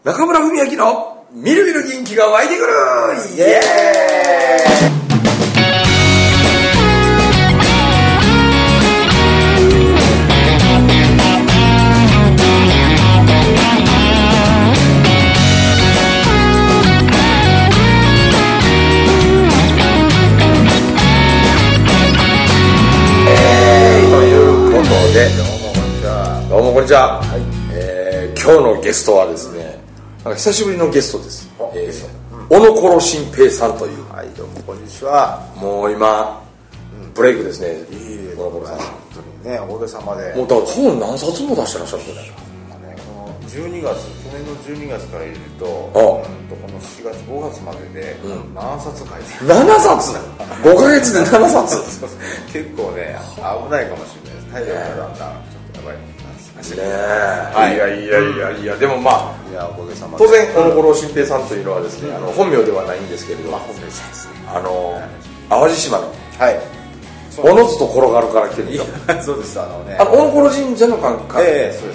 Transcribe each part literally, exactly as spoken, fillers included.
中村文明のみるみる元気が湧いてくるイエーイ。ということで、どうもこんにちは。どうもこんにちは。はい、えー、今日のゲストはですね、なんか久しぶりのゲストです。えー、小野ころ新平さんという。 はい、どうもこんにちは。 もう今、うん、ブレイクですね。 いいえ、小野ころさん。本当にね、おかげさまで。 もうだから本何冊も出してらっしゃるんですよね。 このじゅうにがつ、去年のじゅうにがつから入れると、 あ、 うんとこのしちがつ、ごがつまでで、うん、ななさつ書いてる。 ななさつごかげつでななさつ結構ね、危ないかもしれないです。体力がだんだんちょっとやばい。 ねえ、はい、いやいやいやいや、でもまあ、 いや、おかげさまで当然小野ころ新平さんというのはですね、あの本名ではないんですけれども、 本名ですね、 あの淡路島のはい小野津と転がるから来てるんですよ。 そうです、あのね、 あの小野ころ神社の関係。 ええ、そうです。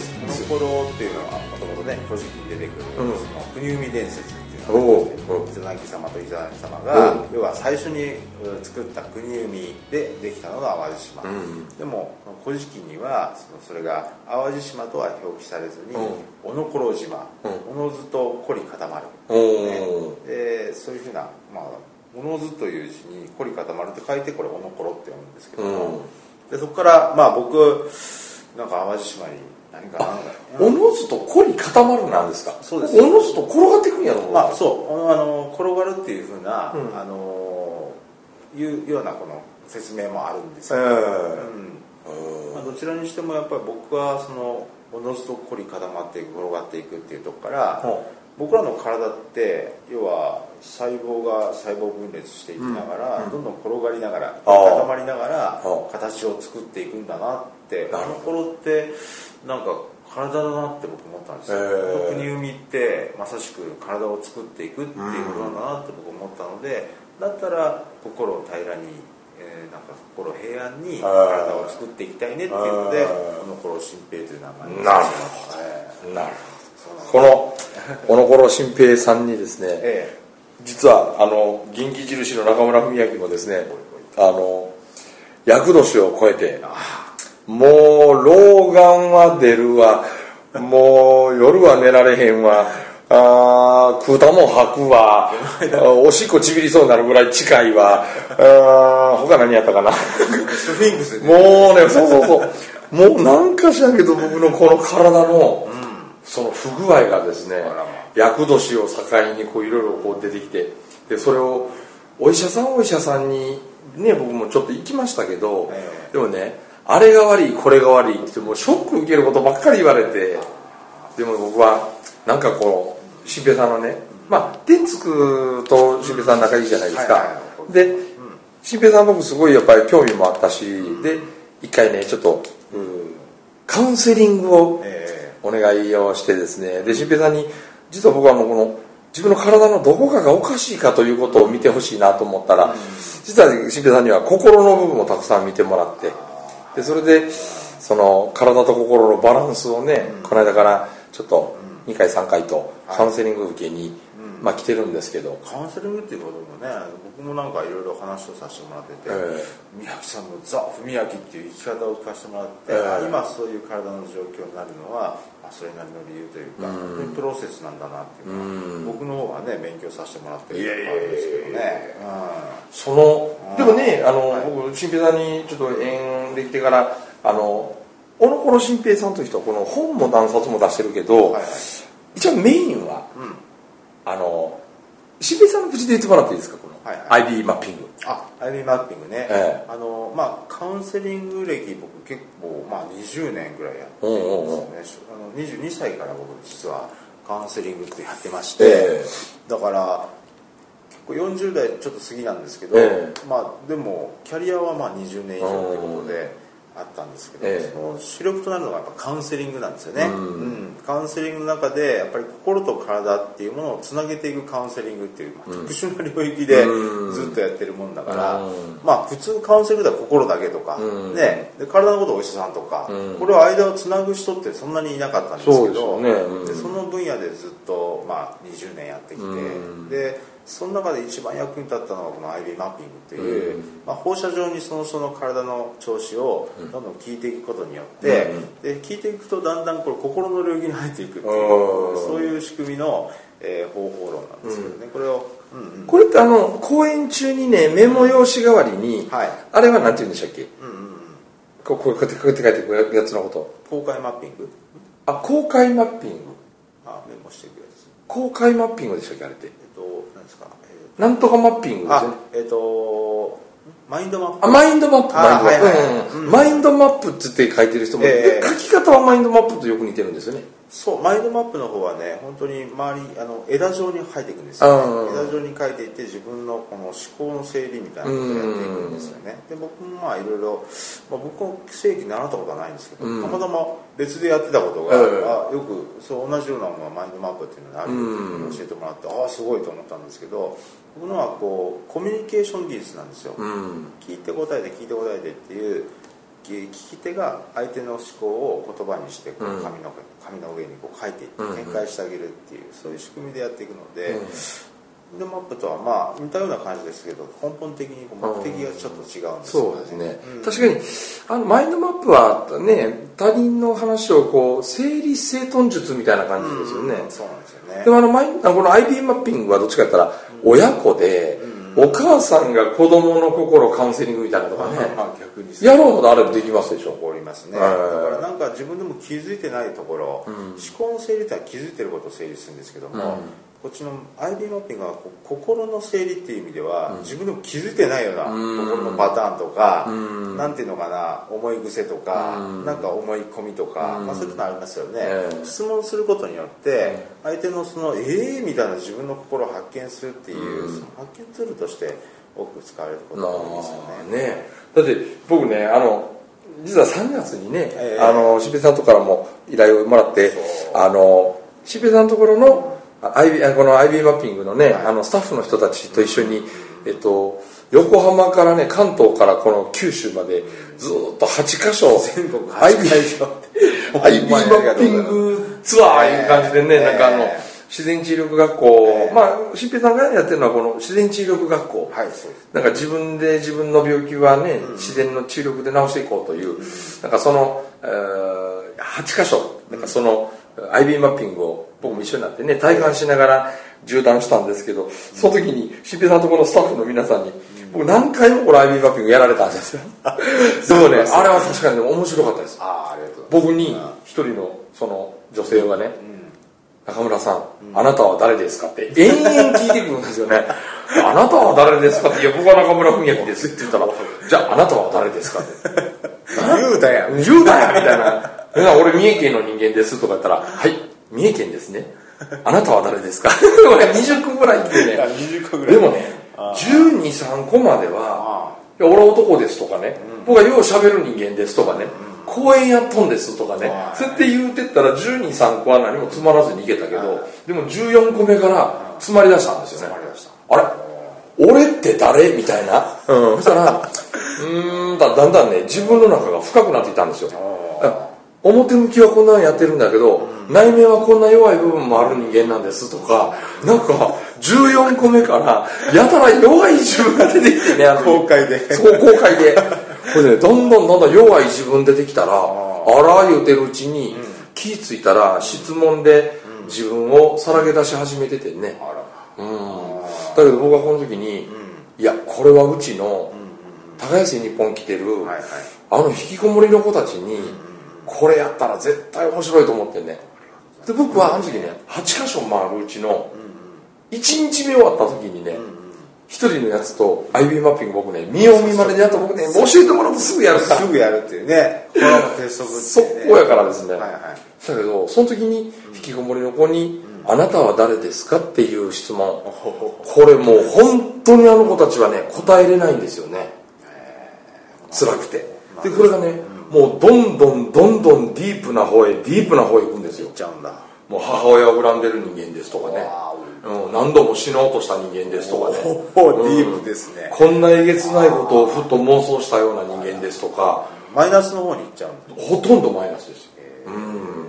小野ころっていうのはもともとね、古事記に出てくる、うん、その国生み伝説っていうのがあって、伊勢崎様と伊勢崎様が、うん、要は最初に作った国生みでできたのが淡路島、うん、でも古事記にはそのそれが淡路島とは表記されずに、うん、小野ころ島、うん、おのずと凝り固まる、ね、でそういうふうな、まあおのずという字に凝り固まるって書いて、これおのころって読むんですけども、うん、でそこからまあ僕なんか淡路島に何かなんかおのずと凝り固まるなんですか。 そうです。 おのずと転がっていくんやろ。 まあそうあの転がるっていうふうな、うん、あのいうようなこの説明もあるんですけど、えーうんまあ、どちらにしてもやっぱり僕はそのおのずと凝り固まっていく、転がっていくっていうところから、うん、僕らの体って要は細胞が細胞分裂していきながら、うん、どんどん転がりながら固まりながら形を作っていくんだなって、あの頃ってなんか体だなって僕思ったんですよ、えー、国生みってまさしく体を作っていくっていうことなんだなって僕思ったので、だったら心を平らに、えー、なんか心平安に体を作っていきたいねっていうので、この頃新平という名前にしました。なるほど、なるほど。この小野ころ新平さんにですね、ええ、実はあの元気印の中村文明もですね、あの厄年を超えて、もう老眼は出るわ、もう夜は寝られへんわ、あ食うたもん吐くわ、おしっこちびりそうになるぐらい近いわ、あ他何やったかなスフィンクス、 ね、もうね、そうそうそうもうなんか知らんけど僕のこの体の、うんその不具合がですね、厄年を境にこういろいろこう出てきて、でそれをお医者さんお医者さんにね僕もちょっと行きましたけど、えー、でもねあれが悪いこれが悪いってもうショック受けることばっかり言われて、でも僕はなんかこう新平さんのね、まあ天竺と新平さん仲いいじゃないですか。で新平さん僕すごいやっぱり興味もあったし、で一回ねちょっと、うん、カウンセリングを、えーお願いをしてですね、で新平さんに実は僕はもうこの自分の体のどこかがおかしいかということを見てほしいなと思ったら、うん、実は新平さんには心の部分をたくさん見てもらって、でそれでその体と心のバランスをね、うん、この間からちょっとにかいさんかいとカウンセリング受けに、はいまあ、来てるんですけど、 カウンセリングっていうこともね僕もなんかいろいろ話をさせてもらってて、えー、宮城さんのザ・文明っていう生き方を聞かせてもらって、えー、今そういう体の状況になるのはそれなりの理由というか、本当にプロセスなんだなっていうのは僕の方はね勉強させてもらってるんですけどね。 そのでもねあの、はい、僕新平さんにちょっと縁できてからあの小野ころ新平さんという人はこの本も何冊も出してるけど、はいはい、一応メインは、うんあの新平さんの口で言ってもらっていいですか、この、はいはい、アイビー マッピング。 あ、アイビー マッピングね、ええ、あのまあカウンセリング歴僕結構、まあ、にじゅうねんぐらいやってるんですよね。あのにじゅうにさいから僕実はカウンセリングってやってまして、ええ、だから結構よんじゅうだいちょっと過ぎなんですけど、ええ、まあでもキャリアはまあにじゅうねん以上ということであったんですけど、ええ、その主力となるのがやっぱカウンセリングなんですよね、うんうん、 カウンセリングの中でやっぱり心と体っていうものをつなげていくカウンセリングっていう、まあ、特殊な領域でずっとやってるもんだから、うん、まあ普通カウンセリングでは心だけとか、うん、ね、で体のことはお医者さんとか、うん、これを間をつなぐ人ってそんなにいなかったんですけど、そうですよね、うん、でその分野でずっと、まあ、にじゅうねんやってきて、うん、でその中で一番役に立ったのがこの アイビー マッピングっていう、うん、まあ、放射状にその人の体の調子をどんどん聞いていくことによって、うん、で聞いていくとだんだんこれ心の領域に入っていくっていう、そういう仕組みの、えー、方法論なんですけどね、うん、これを、うんうん、 これってあの講演中にねメモ用紙代わりに、はい、あれは何て言うんでしたっけ、うんうんうん、こうこうやって書いてくるやつのこと、 公開マッピング、 あ、公開マッピング、 あ、メモしていくやつ、 公開マッピングでしたっけあれって、 なんですか、 えー、なんとかマッピングですね。 えっ、ー、とマインドマップ。 あ、マインドマップ、マインドマップ、はいはい、うん、マインドマップって言って書いてる人も、えー、書き方はマインドマップとよく似てるんですよね。 そう、マインドマップの方はね、本当に周りあの枝状に書いていくんですよね。枝状に書いていって自分のこの思考の整理みたいなことをやっていくんですよね。で、僕もまあいろいろ、まあ、僕も正規習ったことはないんですけど、うん、たまたま別でやってたことが、うん、あ、よくそう同じようなものがマインドマップっていうのがあるっていうのを教えてもらって、うん、ああすごいと思ったんですけど、僕のはこうコミュニケーション技術なんですよ。うん、聞いて答えて聞いて答えてっていう聞き手が相手の思考を言葉にしてこう紙の、紙の上にこう書いていって展開してあげるっていう、そういう仕組みでやっていくので、うん、マインドマップとはまあ似たような感じですけど根本的にこう目的がちょっと違うんですよね。そうですね、 うん、確かにあのマインドマップはね、他人の話をこう整理整頓術みたいな感じですよね、うん、そうなんですよね。でもあのマインこの アイビー マッピングはどっちかと言ったら親子で、うんお母さんが子供の心カウンセリングみたいなとかね、まあ、逆にやろうほどあればできますでしょ。 起こりますね。だからなんか自分でも気づいてないところ、うん、思考の整理ってのは気づいてることを整理するんですけども、うん、こっちの アイビー マッピングは心の整理っていう意味では、うん、自分でも気づいてないような心のパターンとか、うん、なんていうのかな、思い癖とか、うん、なんか思い込みとか、うん、まあ、そういうのありますよね、うん、質問することによって相手のそのえーみたいな自分の心を発見するっていう、うん、その発見ツールとして多く使われることが多いですよね。 ね、だって僕ね、あの実はさんがつにね、えー、あのしべさんのところからも依頼をもらって、あのしべさんのところのアイビー、この アイビー マッピングのね、はい、あのスタッフの人たちと一緒に、えっと、横浜からね、関東からこの九州までずっとはちかしょ全国はちかしょ アイビー マッピングツアーいう感じでね、えー、なんかあの自然治癒力学校、えー、まあ新平さんがやってるのはこの自然治癒力学校、はい、そうです。なんか自分で自分の病気はね、うん、自然の治癒力で治していこうという、うん、なんかその、えー、はちかしょなんかその、うん、アイビー マッピングを僕も一緒になってね体感しながら縦断したんですけど、その時に新平さんのところのスタッフの皆さんに、僕何回もこの アイビー マッピングやられたんですよでもね、あれは確かに面白かったです。あありがとうございます。僕に一人のその女性がね、うん、中村さん、うん、あなたは誰ですかって延々聞いてくるんですよねあなたは誰ですかって、いや僕は中村文明ですって言ったらじゃああなたは誰ですかって言うだや言うだやみたいな俺三重県の人間ですとか言ったらはい三重県ですねあなたは誰ですかにじゅっこぐらい来てねでもねじゅうに、さんこまでは「いや俺は男です」とかね、うん、僕はよう喋る人間ですとかね、うん、公園やっとんですとかね、そうやって言うてったらじゅうに、さんこは何もつまらずにいけたけど、でもじゅうよんこめから詰まりだしたんですよね。あれ俺って誰みたいな、うん、そしたらうーん だ, だんだんね自分の中が深くなっていったんですよ。表向きはこんなのやってるんだけど、うん、内面はこんな弱い部分もある人間なんですとか、なんかじゅうよんこめからやたら弱い自分が出てきてね、あの公開でそう公開でこれねどんどんどんどん弱い自分出てきたら、あら言うてるうちに、うん、気ぃついたら質問で自分をさらけ出し始めててね、うん、だけど僕はこの時に、うん、いやこれはうちの高安日本来てる、はいはい、あの引きこもりの子たちに、うん、これやったら絶対面白いと思ってね。で僕はあの時ねはちかしょ回るうちのいちにちめ終わった時にねひとりのやつと アイビー マッピング僕ね見よう見まねでやった僕ね教えてもらうとすぐやるからすぐやるっていうねこれは鉄則って速攻やからですね、はいはい、だけどその時に引きこもりの子に、うん、あなたは誰ですかっていう質問、うん、これもう本当にあの子たちはね答えれないんですよね、辛くて。でこれがねもうどんどんどんどんディープな方へディープな方へ行くんですよ。 行っちゃうんだ。 もう母親を恨んでる人間ですとかね、うん、何度も死のうとした人間ですとかね、 おお、ディープですね、 うん、こんなえげつないことをふっと妄想したような人間ですとか、 マイナスの方に行っちゃうんだ。 ほとんどマイナスですよ、うん、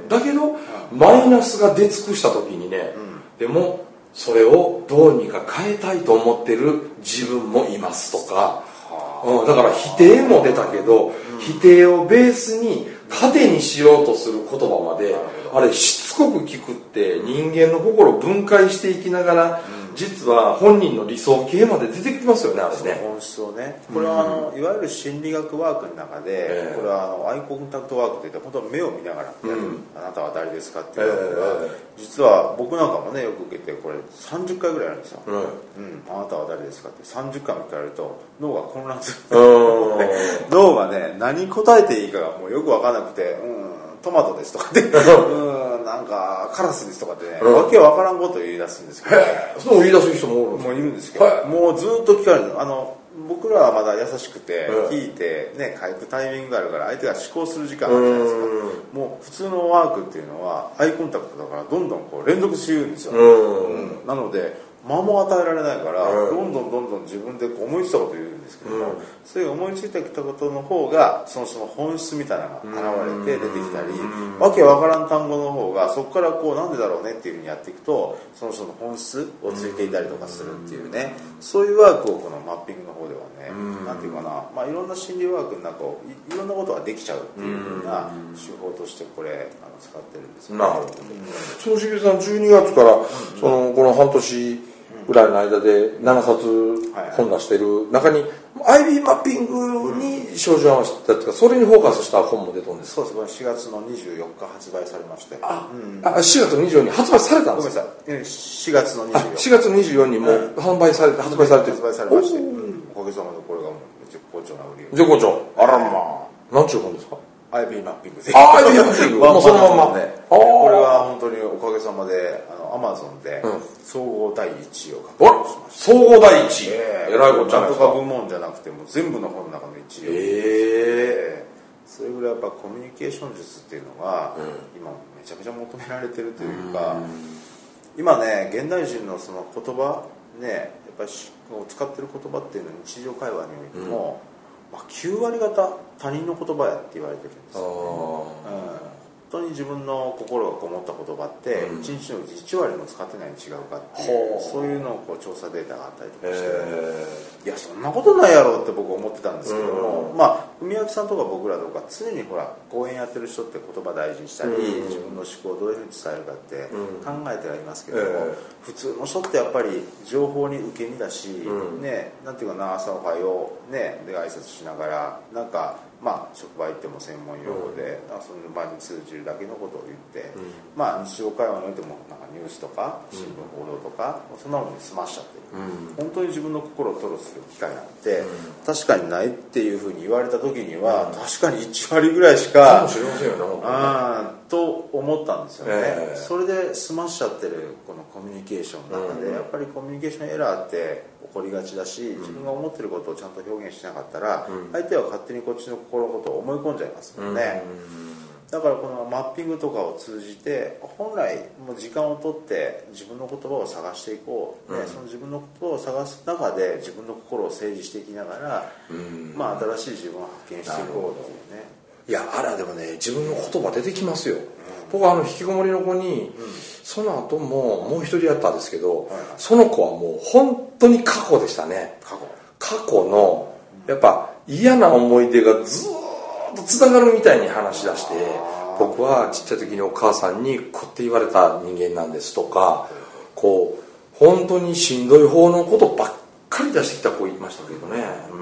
だけどマイナスが出尽くした時にね、うん、でもそれをどうにか変えたいと思ってる自分もいますとか、うん、だから否定も出たけど、うん、否定をベースに糧にしようとする言葉まで、あれしつこく聞くって人間の心を分解していきながら、うん、実は本人の理想形まで出てきますよね、あれね。 本質をね、これはあの、うん、いわゆる心理学ワークの中で、えー、これはあのアイコンタクトワークといって本当に目を見ながら、うん、あなたは誰ですかっていうのが、えー、実は僕なんかもねよく受けて、これさんじゅっかいぐらいあるんですよ、うんうん、あなたは誰ですかってさんじゅっかいも聞かれると脳が混乱する脳がね何答えていいかがもうよく分からなくて、うんトマトですとかってうんなんかカラスですとかってね、うん、わけわからんことを言い出すんですけど、 そう言い出す人もおるんですもういるんですけど、はい、もうずっと聞かれる。あの僕らはまだ優しくて、うん、聞いてね書くタイミングがあるから相手が思考する時間があるじゃないですか。もう普通のワークっていうのはアイコンタクトだからどんどんこう連続して言うんですよ、うんうん、なので間も与えられないから、うん、どんどんどんどん自分でこう思いついたことを言うんですけども、うん、そういう思いついてきたことの方がそのその本質みたいなのが現れて出てきたり、うん、わけわからん単語の方がそこからこうなんでだろうねっていうふうにやっていくとそのその本質をついていたりとかするっていうね、そういうワークをこのマッピングの方ではね、うん、なんていうかな、まあ、いろんな心理ワークの中を い, いろんなことができちゃうっていうふうな手法としてこれあの使ってるんですよね。 なるほど、うん、そのしげさんじゅうにがつから、うん、そのこの半年ぐらいの間でななさつ本出してる中に アイビー マッピングに照準を合わせたというか、それにフォーカスした本も出たんです。 そうです、しがつのにじゅうよっか発売されまして、 あ、うん、あしがつのにじゅうよっかに発売されたんですか。 ごめんなさい、しがつのにじゅうよっか、 しがつのにじゅうよっかにもう販売されて、発売されてる。 発売されまして、おかげさまでこれがもう絶好調な売り絶好調。あらまあ、何ちゅう本ですか。 アイビー マッピングで、 あ、アイビー マッピングもうそのままね。これは本当におかげさまであのアマゾンで総合だいいちいを獲得しました。 総合だいいちい、えらいこっちゃないですか。なんとか部門じゃなくても全部の本の中のいちいを、えー、それぐらいやっぱコミュニケーション術っていうのが、うん、今めちゃめちゃ求められてるというか、うん、今ね現代人のその言葉ねやっぱり使ってる言葉っていうのは日常会話においても、うん、まあ、きゅうわり方他人の言葉やって言われてるんですよね、うん本当に自分の心がこもった言葉っていちにちのうちいちわりも使ってないに違うかっていう、うん、そういうのをこう調査データがあったりとかして、いやそんなことないやろって僕思ってたんですけども、うん、まあ文明さんとか僕らとか常にほら講演やってる人って言葉大事にしたり、うん、自分の思考をどういうふうに伝えるかって考えてはいますけども、うん、普通の人ってやっぱり情報に受け身だし、うん、ね、なんていうかな、朝おはようねで挨拶しながらなんかまあ、職場行っても専門用語で、うん、その場に通じるだけのことを言って、うん、まあ日常会話においてもなんかニュースとか新聞報道とか、うん、そんなものに済ましちゃってる、うん、本当に自分の心を吐露する機会なんて、うん、確かにないっていうふうに言われた時には、うん、確かにいちわりぐらいしかかもしれませんよね、本当にあと思ったんですよね、えー、それで済ましちゃってるこのコミュニケーションの中で、うん、やっぱりコミュニケーションエラーって起こりがちだし、自分が思ってることをちゃんと表現しなかったら、うん、相手は勝手にこっちの心のことを思い込んじゃいますもんね、うん、だからこのマッピングとかを通じて本来もう時間をとって自分の言葉を探していこう、うんね、その自分の言葉を探す中で自分の心を整理していきながら、うん、まあ、新しい自分を発見していこうっていうね。 いや、あらでもね、自分の言葉出てきますよ、うん、僕はあの引きこもりの子に、うん、その後ももう一人やったんですけど、はいはい、その子はもう本当に過去でしたね。 過去過去のやっぱ嫌な思い出がずーっとつながるみたいに話し出して、僕はちっちゃい時にお母さんにこうって言われた人間なんですとか、こう本当にしんどい方のことばっかり出してきた子いましたけどね、うん、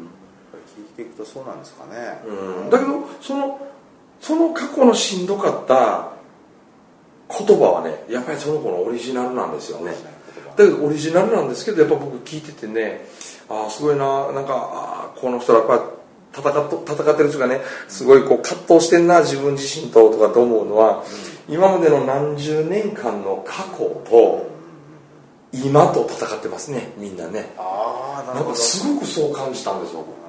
聞いていくとそうなんですかね、 うん、だけどそのその過去のしんどかった言葉はね、やっぱりその子のオリジナルなんですよね。だけどオリジナルなんですけど、やっぱ僕聞いててね、ああすごいな、なんかあこの人はやっぱ戦っと戦ってる人がね、すごいこう葛藤してんな自分自身ととかと思うのは、うん、今までの何十年間の過去と今と戦ってますね、みんなね。 ああ、なるほど。 なんかすごくそう感じたんですよ。 今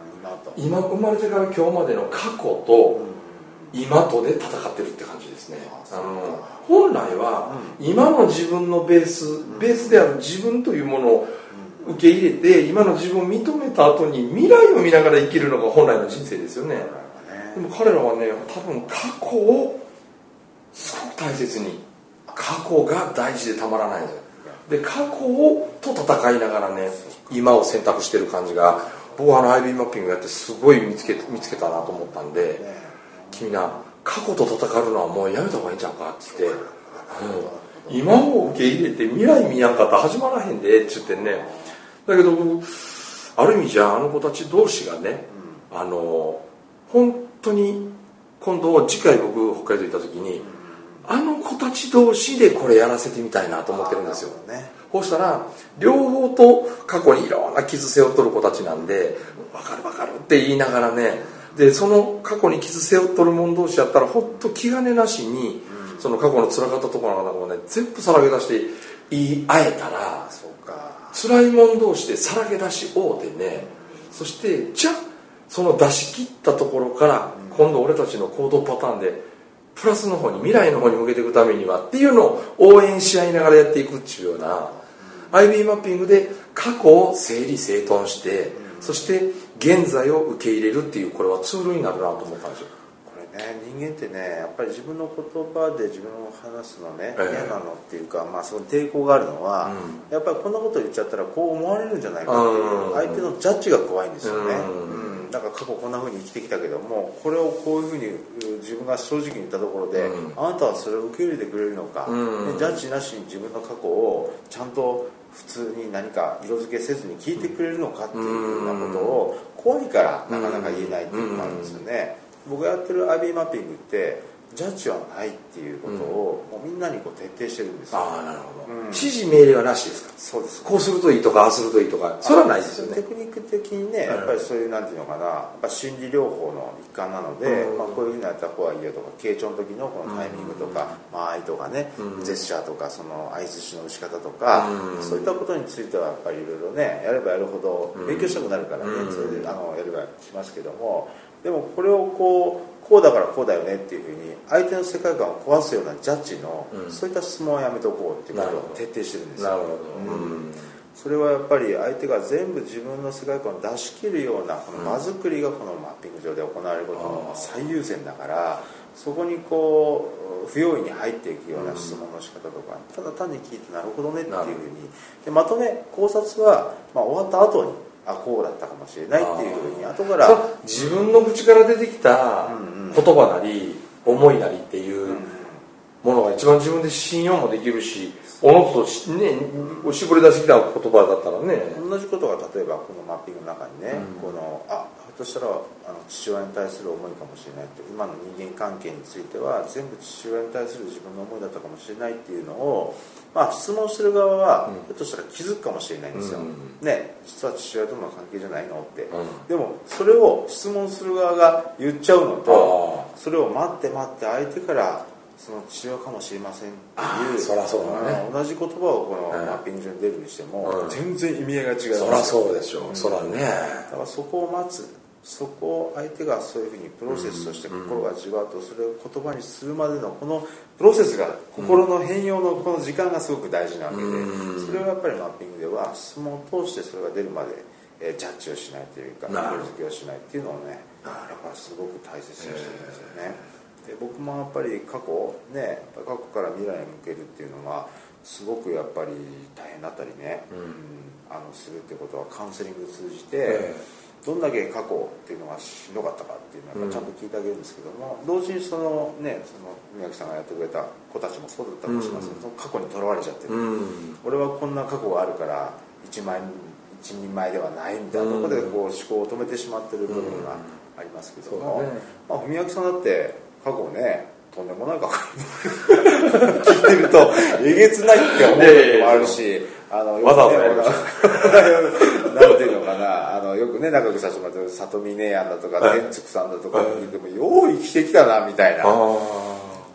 今生まれてから今日までの過去と今とで戦ってるって感じですね。あの本来は今の自分のベースベースである自分というものを受け入れて今の自分を認めた後に未来を見ながら生きるのが本来の人生ですよね。でも彼らはね多分過去をすごく大切に過去が大事でたまらないんですよ。で過去をと戦いながらね今を選択してる感じが僕はあの アイビー マッピングやってすごい見つけ、見つけたなと思ったんで、君な過去と戦うのはもうやめた方がいいんちゃうかって言って、うん、今を受け入れて未来見やんかったら始まらへんでって言ってね。だけどある意味じゃあの子たち同士がね、あの本当に今度次回僕北海道行った時にあの子たち同士でこれやらせてみたいなと思ってるんですよ。こうしたら両方と過去にいろんな傷背負っとる子たちなんで分かる分かるって言いながらね、でその過去に傷背負っとる者同士やったらほっと気兼ねなしに、うん、その過去の辛かったところなんかもね全部さらけ出して言い合えたら、そうか辛い者同士でさらけ出し合うてね、うん、そしてじゃあその出し切ったところから、うん、今度俺たちの行動パターンでプラスの方に未来の方に向けていくためにはっていうのを応援し合いながらやっていくっていうような、うん、アイビー マッピングで過去を整理整頓して、うん、そして現在を受け入れるっていうこれはツールになるなと思ったんですよ。 これね人間ってねやっぱり自分の言葉で自分を話すのね、えー、嫌なのっていうか、まあ、その抵抗があるのは、うん、やっぱりこんなこと言っちゃったらこう思われるんじゃないかっていう相手のジャッジが怖いんですよね。うんうん、だから過去こんな風に生きてきたけどもこれをこういう風に自分が正直に言ったところで、うん、あなたはそれを受け入れてくれるのか、うん、ジャッジなしに自分の過去をちゃんと普通に何か色付けせずに聞いてくれるのかっていうようなことを怖いからなかなか言えないっていうのがあるんですよね。僕がやってる アイビー マッピングってジャッジはないっていうことをもうみんなにこう徹底してるんですよ。 ああなるほど、うん、指示命令はなしですか。 そうです。 こうするといいとかああするといいとかそれはないですよね。 テクニック的にねやっぱりそういうなんていうのかなやっぱ心理療法の一環なので、うんまあ、こういうふうにやった方がいいよとか傾聴の時のこのタイミングとか、うん、間合いとかね、うん、ジェスチャーとかその相づちの打ち方とか、うん、そういったことについてはやっぱりいろいろねやればやるほど勉強したくなるからね、うん、それであのやればしますけども、でもこれをこうこうだからこうだよねっていうふうに相手の世界観を壊すようなジャッジの、うん、そういった質問をやめておこうっていうことを徹底してるんですよ。 なるほど、 うん、それはやっぱり相手が全部自分の世界観を出し切るようなこの間作りがこのマッピング上で行われることの最優先だから、そこにこう不用意に入っていくような質問の仕方とか、ただ単に聞いてなるほどねっていうふうにでまとめ考察は、まあ、終わった後にあこうだったかもしれないっていうふうに後から自分の口から出てきた言葉なり思いなりっていうものが一番自分で信用もできるし、おのずとね絞り出してきた言葉だったらね、 同じことが例えばこのマッピングの中にね、うん、このあひょっとしたらあの父親に対する思いかもしれないって、今の人間関係については全部父親に対する自分の思いだったかもしれないっていうのを、まあ、質問する側はひょっとしたら気づくかもしれないんですよ、うん、ね実は父親との関係じゃないのって、うん、でもそれを質問する側が言っちゃうのと、それを待って待って相手からその父親かもしれませんっていう、 そらそうだね、 同じ言葉をこのマッピング上に出るにしても、うん、全然意味合いが違う。 そらそうでしょう、うん、そらね。 だからそこを待つ、そこを相手がそういうふうにプロセスとして心がじわっとそれを言葉にするまでのこのプロセスが、心の変容のこの時間がすごく大事なわけで、うん、それをやっぱりマッピングでは質問を通してそれが出るまで、えー、ジャッジをしないというか色付けをしないっていうのをね、やっぱりすごく大切にしてるんですよね。で僕もやっぱり過去ね過去から未来に向けるっていうのはすごくやっぱり大変だったりね、うん、あのするってことはカウンセリングを通じて、えー、どんだけ過去っていうのがしんどかったかっていうのはちゃんと聞いてあげるんですけども、うん、同時にそのねその宮城さんがやってくれた子たちもそうだったかもしれませんけど、うん、その過去にとらわれちゃってる、うん、俺はこんな過去があるから一枚一人前ではないみたいなところでこう思考を止めてしまってる部分がありますけども、うんねまあ、文明さんだって過去ねとんでもない過去聞いてるとえげつないって思う時もあるし、あのわざわざやりましなんていうのかな、あのよくね仲良くさせてもらってる里見姉やんだとか天竺さんだとか聞いてもよう生きてきたなみたいな、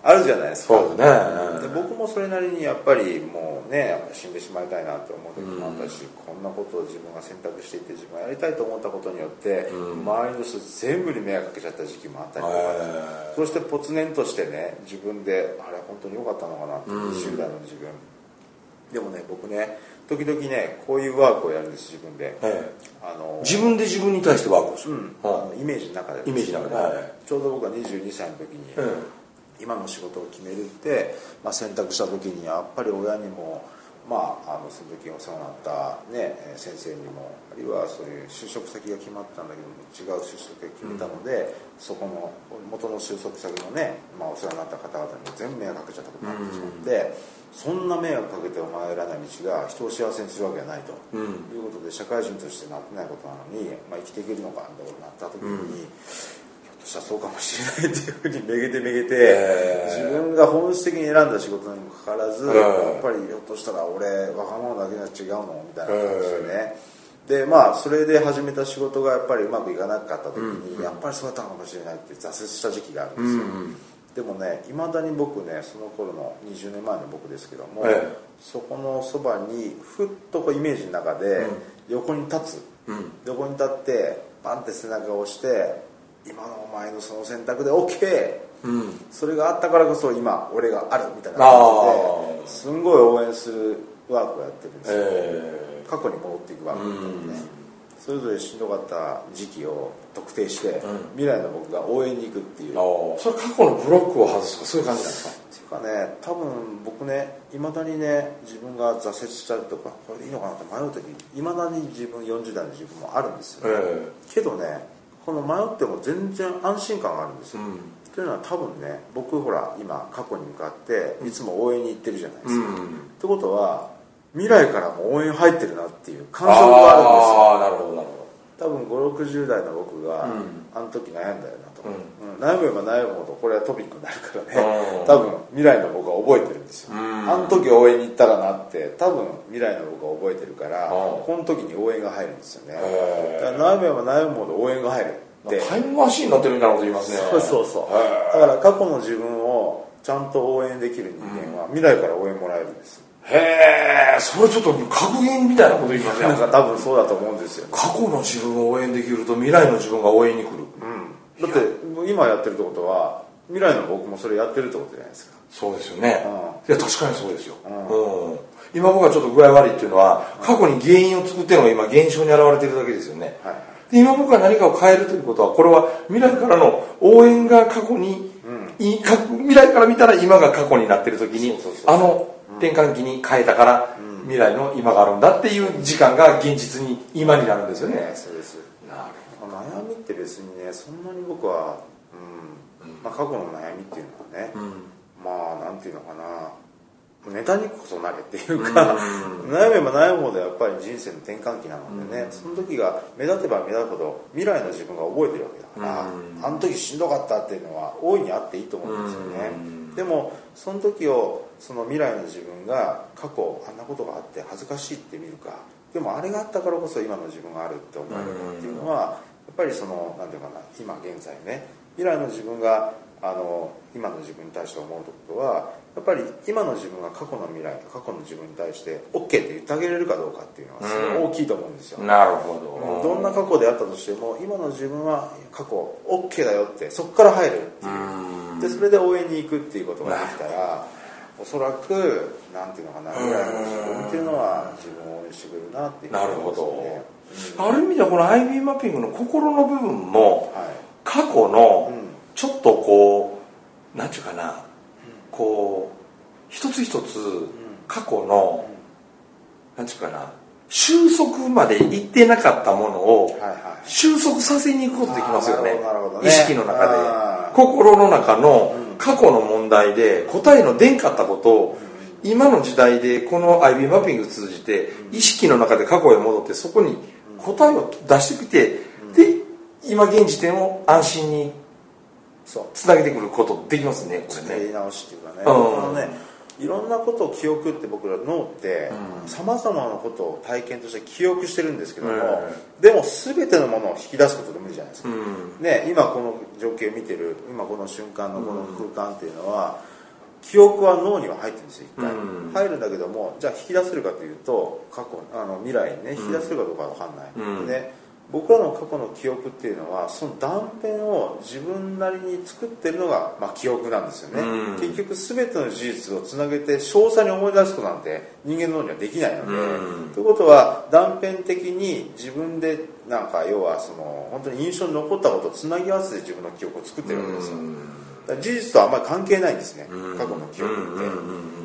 あるじゃないですか。 そうですね。 で僕もそれなりにやっぱりもうねやっぱ死んでしまいたいなって思う時もあったし、うん、こんなことを自分が選択していて自分がやりたいと思ったことによって、うん、周りの人全部に迷惑かけちゃった時期もあったりとか、えー、そしてぽつねんとしてね自分であれ本当に良かったのかなって、うん、にじゅう代の自分でもね僕ね時々ねこういうワークをやるんです自分で、ええ、あの自分で自分に対してワークをする、うん、 あのイメージの中でイメージの中で、はい、 ちょうど僕がにじゅうにさいの時に、うん、今の仕事を決めるって、まあ、選択した時にやっぱり親にもまあ、あのその時お世話になった、ね、先生にもあるいはそういう就職先が決まったんだけども違う就職先が決めたので、うん、そこの元の就職先のね、まあ、お世話になった方々にも全部迷惑かけちゃったことになってしまって、うん、そんな迷惑かけてお前らない道が人を幸せにするわけがないと、うん、いうことで社会人としてなってないことなのに、まあ、生きていけるのかみたいなことになった時に、うんしたらそうかもしれないっていうふうにめげてめげて、えー、自分が本質的に選んだ仕事にもかかわらず、えー、やっぱりひょっとしたら俺若者だけじゃ違うのみたいな感じでね、えー、でまあそれで始めた仕事がやっぱりうまくいかなかった時に、うん、やっぱりそうだったのかもしれないって挫折した時期があるんですよ、うん、でもねいまだに僕ねその頃のにじゅうねんまえの僕ですけども、えー、そこのそばにふっとこうイメージの中で横に立つ、うん、横に立ってバンって背中を押して今のお前のその選択で OK、うん、それがあったからこそ今俺があるみたいな感じですんごい応援するワークをやってるんですよ、えー、過去に戻っていくワークみたいなね、うん、それぞれしんどかった時期を特定して、うん、未来の僕が応援に行くっていう。 それは過去のブロックを外すとかそういう感じなんですか？ っていうかね多分僕ねいまだにね自分が挫折したりとかこれでいいのかなって迷う時いまだに自分よんじゅう代の自分もあるんですよ、ね、えー、けどねこの迷っても全然安心感があるんですよ、うん、というのは多分ね僕ほら今過去に向かっていつも応援に行ってるじゃないですか、うん、ってことは未来からも応援入ってるなっていう感触があるんですよ。 ああなるほどなるほど。 多分ごじゅうろくじゅう代の僕が、うん、あの時悩んだよなと、うんうん、悩めば悩むほどこれはトピックになるからね、多分未来の僕は覚えてるんですよ、うん、あの時応援に行ったらなって多分未来の僕は覚えてるから、この時に応援が入るんですよね。だから悩めば悩むほど応援が入るってタイムマシーンになってるみたいなこと言いますね。 そうそうそう。だから過去の自分をちゃんと応援できる人間は未来から応援もらえるんです。 へえ、それちょっと格言みたいなこと言いますね。 なんか多分そうだと思うんですよ、ね、 過去の自分を応援できると未来の自分が応援に来る、 うん、だって今やってるってことは未来の僕もそれやってるってことじゃないですか。 そうですよね、うん、いや確かにそうですよ、うんうん、今僕はちょっと具合悪いっていうのは過去に原因を作ってるのが今現象に現れてるだけですよね、はい、で今僕が何かを変えるということはこれは未来からの応援が過去に、うん、い未来から見たら今が過去になってる時にあの転換期に変えたから、うん、未来の今があるんだっていう時間が現実に今になるんですよね、ね、 そうです。なるほど。悩みって別にねそんなに僕は、うんまあ、過去の悩みっていうのはね、うん、まあなんていうのかなネタにこそなれっていうか、うん、悩めば悩むほどやっぱり人生の転換期なのでね、うん、その時が目立てば目立つほど未来の自分が覚えてるわけだから、うん、あの時しんどかったっていうのは大いにあっていいと思うんですよね、うん、でもその時をその未来の自分が過去あんなことがあって恥ずかしいって見るかでもあれがあったからこそ今の自分があるって思えるかっていうのはやっぱりそのなんていうかな今現在ね未来の自分があの今の自分に対して思うことはやっぱり今の自分が過去の未来過去の自分に対して OK って言ってあげれるかどうかっていうのはすごい大きいと思うんですよ、 うん、なるほどどんな過去であったとしても今の自分は過去 OK だよってそこから入るっていうでそれで応援に行くっていうことができたらおそらくなんていうのかな未来の自分っていうのは自分を応援してくれるなっていう、ね、 なるほど、うん、ある意味ではこの アイビー マッピングの心の部分も、はい、過去のちょっとこうなんていうかな、うん、こう一つ一つ過去の、うん、なんていうかな収束までいってなかったものを収束させに行くことできますよね、ね、意識の中で心の中の過去の問題で答えの出んかったことを今の時代でこの アイビー マッピングを通じて意識の中で過去へ戻ってそこに答えを出してきてで今現時点を安心につなげてくることできますね。これね作り直しっていうかね、うん、あのねいろんなことを記憶って僕ら脳ってさまざまなことを体験として記憶してるんですけども、うん、でも全てのものを引き出すことで無理じゃないですか、うんね、今この情景を見てる今この瞬間のこの空間っていうのは、 記憶は脳には入ってるんですよ一回、 うん、 入るんだけども、じゃあ引き出せるかというと過去あの未来にね引き出せるかどうかは分かんない、うん、でね、僕らの過去の記憶っていうのはその断片を自分なりに作ってるのが、まあ、記憶なんですよね、うん、結局全ての事実をつなげて詳細に思い出すことなんて人間の脳にはできないので、うん、ということは断片的に自分でなんか要はその本当に印象に残ったことをつなぎ合わせて自分の記憶を作ってるわけですよ、うん、だから事実とはあんまり関係ないんですね、うん、過去の記憶って、うん、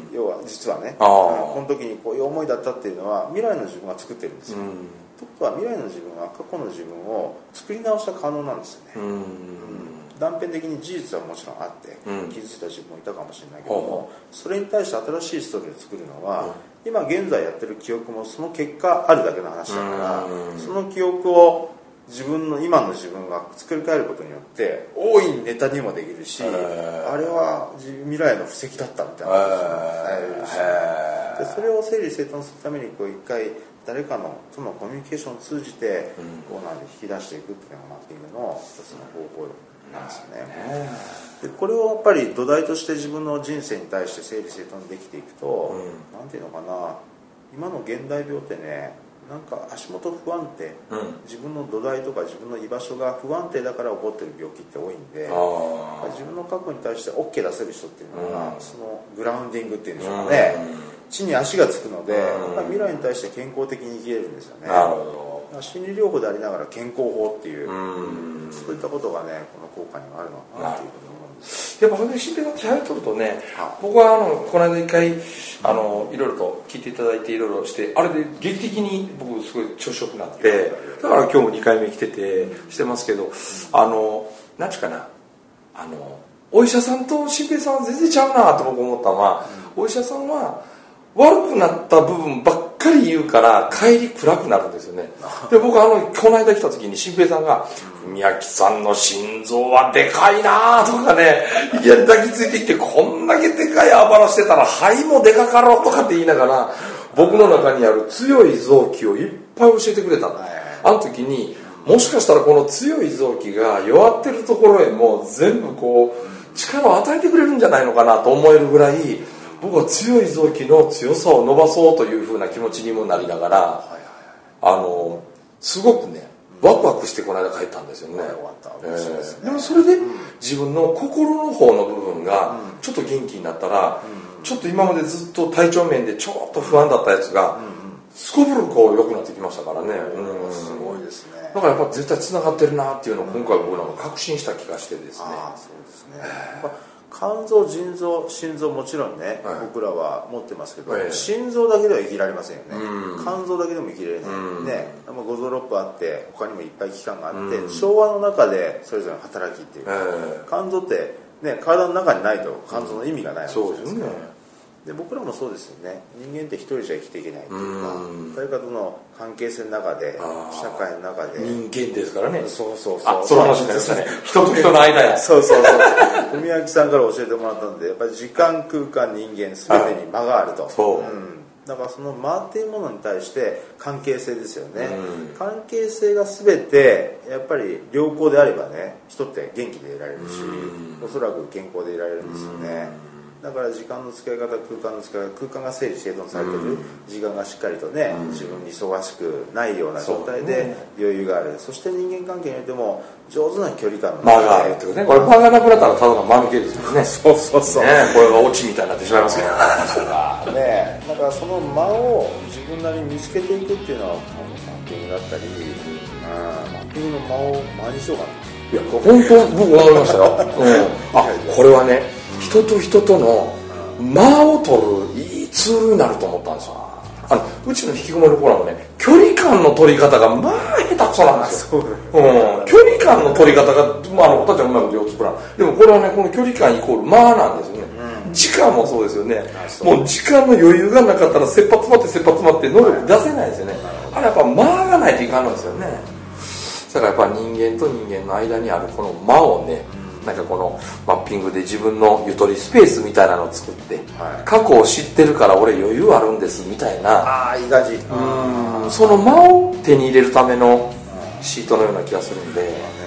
要は実はね、この時にこういう思いだったっていうのは未来の自分が作ってるんですよ、うん、ということは未来の自分は過去の自分を作り直した可能なんですよね、うんうん、断片的に事実はもちろんあって、うん、傷ついた自分もいたかもしれないけども、それに対して新しいストーリーを作るのは、うん、今現在やってる記憶もその結果あるだけの話だから、うん、その記憶を自分の今の自分が作り変えることによって大いにネタにもできるし、あれは未来の布石だったみたいなことになれるし、でそれを整理整頓するためにこう一回誰かのとのコミュニケーションを通じてこうなんで引き出していくっていうのがマッピングの一つの方法なんですよね。でこれをやっぱり土台として自分の人生に対して整理整頓できていくと、うん、なんていうのかな、今の現代病ってね、なんか足元不安定、うん、自分の土台とか自分の居場所が不安定だから起こってる病気って多いんで、自分の過去に対して OK 出せる人っていうのは、うん、そのグラウンディングっていうんでしょうかね、うん、地に足がつくので、うん、未来に対して健康的に生きれるんですよね。なるほど。心理療法でありながら健康法っていう、うん、そういったことがねこの効果にはあるのかなっていうふうに思うんです。 やっぱ本当に新平さんって喋っとるとね、僕はあのこの間一回あのいろいろと聞いていただいていろいろしてあれで劇的に僕すごい調子よくなって、だから今日もにかいめ来ててしてますけど、あの何ちゅうかな、あのお医者さんと新平さんは全然ちゃうなと僕思ったのは、うん、お医者さんは悪くなった部分ばっかり言うから帰り暗くなるんですよね。で僕あのこの間来た時に新平さんが「宮城さんの心臓はでかいな」とかね、いきなり抱きついてきて「こんだけでかいあばらしてたら肺もでかかろ」とかって言いながら僕の中にある強い臓器をいっぱい教えてくれたの。あの時にもしかしたらこの強い臓器が弱ってるところへも全部こう力を与えてくれるんじゃないのかなと思えるぐらい、僕は強い臓器の強さを伸ばそうという風な気持ちにもなりながら、はいはいはい、あのすごくねワクワクしてこの間帰ったんですよね。えー、でもそれで自分の心の方の部分がちょっと元気になったら、うん、ちょっと今までずっと体調面でちょっと不安だったやつがすこぶるこう良くなってきましたからね、うん、 すごいですね。 だからやっぱ絶対つながってるなっていうのを今回僕なんか確信した気がしてですね。 ああ、そうですね。やっぱ肝臓、腎臓、心臓もちろんね、はい、僕らは持ってますけど、はい、心臓だけでは生きられませんよね、うん、肝臓だけでも生きられない、うん、ね、ご臓ろっぷあって他にもいっぱい器官があって、うん、昭和の中でそれぞれの働きっていうか、はい、肝臓って、ね、体の中にないと肝臓の意味がないわけですよね、うん、そうですね。で僕らもそうですよね。人間って一人じゃ生きていけないっていうか、誰かとの関係性の中で、社会の中で人間ですからね。 そうそうそう。 あ、その話になりましたね。人と人の間や。 そうそうそう。文明さんから教えてもらったんで、やっぱり時間、空間、人間全てに間があると。そう。うん、だからその間っていうものに対して関係性ですよね。うん、関係性が全てやっぱり良好であればね、人って元気でいられるし、うん、おそらく健康でいられるんですよね。うん、だから時間の使い方、空間の使い方、空間が整理整頓されてる、うん、時間がしっかりとね、うん、自分に忙しくないような状態で余裕がある、そして人間関係においても上手な距離感の間があるってことね。これ間がなくなったらただの間抜けですよね。 そうそうそう、 ね、これがオチみたいになってしまいますけどね。だからその間を自分なりに見つけていくっていうのはマッピングだったり、うん、マッピングの間を間にしようかな。 いや本当僕思いましたよ、うん、あ、これはね、人と人との間を取るいいツールになると思ったんですよ。あのうちの引きこもりのコラもね、距離感の取り方がまあ下手くそなんですよ。うん、距離感の取り方が、まあ、あのおたちゃんうまいことよっつプランでもこれはね、この距離感イコール間なんですよね、うん、時間もそうですよね。もう時間の余裕がなかったら切羽詰まって切羽詰まって能力出せないですよね。あれやっぱ間がないといかんのですよね。だからやっぱ人間と人間の間にあるこの間をね、なんかこのマッピングで自分のゆとりスペースみたいなのを作って、はい、過去を知ってるから俺余裕あるんですみたいな、 あ、いい感じ。 うん、その間を手に入れるためのシートのような気がするんで、 僕文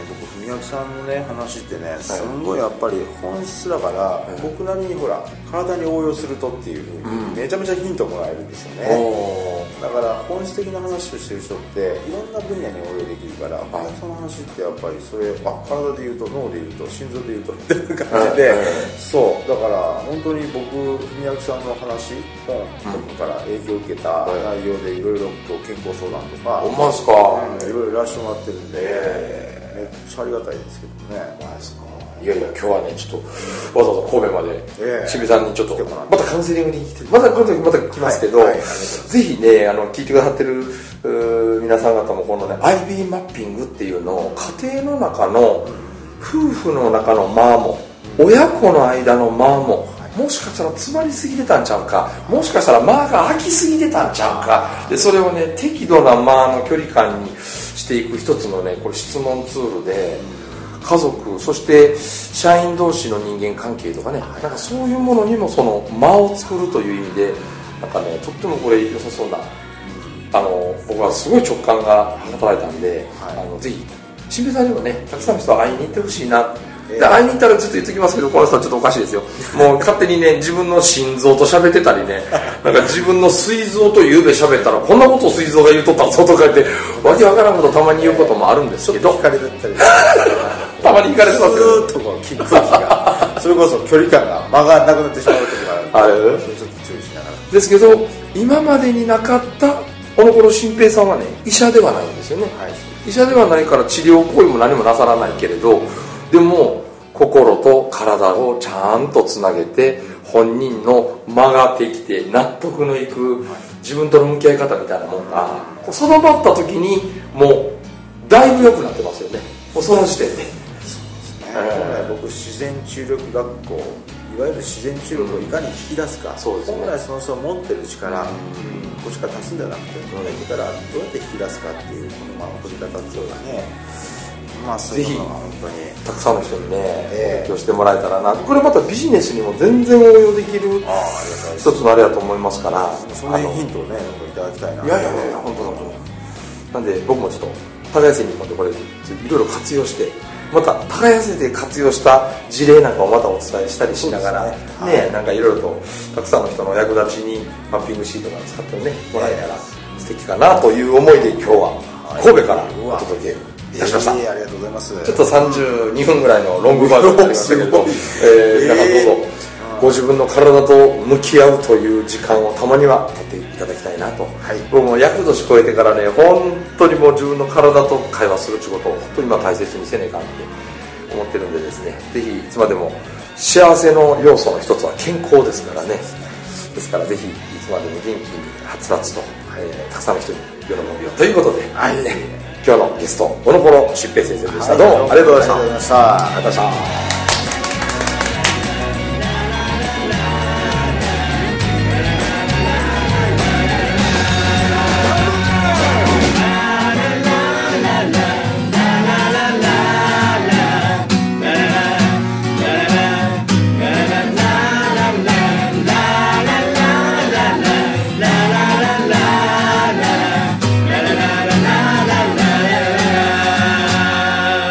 三宅さんのね話ってねすんごいやっぱり本質だから、はい、僕なりにほら体に応用するとっていうふうにめちゃめちゃヒントもらえるんですよね、うん、だから本質的な話をしてる人っていろんな分野に応用できるから、はい、その話ってやっぱりそれあ体で言うと脳で言うと心臓で言うとみたいな感じで、はい、そうだから本当に僕三宅さんの話本とかから影響を受けた内容でいろいろ健康相談とかほんまですか、 うん、いろいろいらしてもらってるんで、えー、めっちゃありがたいですけどね。 まあですか。いやいや今日はねちょっとわざわざ神戸まで渋井さんにちょっとまたカウンセリングに来てまたこの時また来ますけど、はいはい、ぜひねあの聞いてくださってる皆さん方もこのね アイビー マッピングっていうのを家庭の中の夫婦の中の間も親子の間の間ももしかしたら詰まりすぎてたんちゃうかもしかしたら間が空きすぎてたんちゃうかでそれをね適度な間の距離感にしていく一つのねこれ質問ツールで家族そして社員同士の人間関係とかねなんかそういうものにもその間を作るという意味でなんかねとってもこれ良さそうなあの僕はすごい直感が働いたんで、はい、あのぜひ新平さんにもねたくさんの人は会いに行ってほしいなで会いに行ったらずっと言っときますけどこの人はちょっとおかしいですよもう勝手にね自分の心臓と喋ってたりねなんか自分の膵臓とゆうべ喋ったらこんなことを膵臓が言うとったらそうとか言ってわけわからんことたまに言うこともあるんですけどちょっと惹かれてたりたまに惹かれてますけどずーっとこうキックがそれこそ距離感が間がなくなってしまう時があるんでそれちょっと注意しながらですけど今までになかったこの頃新平さんはね医者ではないんですよね、はい、医者ではないから治療行為も何もなさらないけれどでも心と体をちゃんとつなげて本人の間ができて納得のいく自分との向き合い方みたいなもんが定まった時にもうだいぶ良くなってますよねもうその時点で、 本来僕自然治療学校いわゆる自然治療をいかに引き出すか、うんね、本来その人が持ってる力、うん、こっちから足すんじゃなくてどうやってからどうやって引き出すかっていうこの間の取り方っていうのがねまあ、ぜひ本当にたくさんの人にね、えー、影響してもらえたらなこれまたビジネスにも全然応用できる一つのあれだと思いますからそのヒントをねいただきたいな。 いやいやいや本当本当なんで僕もちょっと耕せに今度これいろいろ活用してまた耕せで活用した事例なんかをまたお伝えしたりしながらね、はい、なんかいろいろとたくさんの人の役立ちにマッピングシートが使ってねもらえたら素敵かなという思いで今日は神戸からお届けいたしました、 えー、ありがとうございます。 ちょっとさんじゅうにふんぐらいのロングバージョンになりましたけれど、えー、皆さんどうぞ、えー、ご自分の体と向き合うという時間をたまには取っていただきたいなと、はい、僕も厄年超えてからね本当にもう自分の体と会話する仕事を本当に今大切にせねえかって思ってるんでですねぜひいつまでも幸せの要素の一つは健康ですからねですからぜひいつまでも元気にはつらつと、えー、たくさんの人に喜びをということで、はい、今日のゲスト小野頃疾平先生でした、はい、どうもありがとうございました。ありがとうございました。ありがとうございました。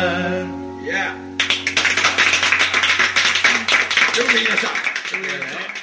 よくできました。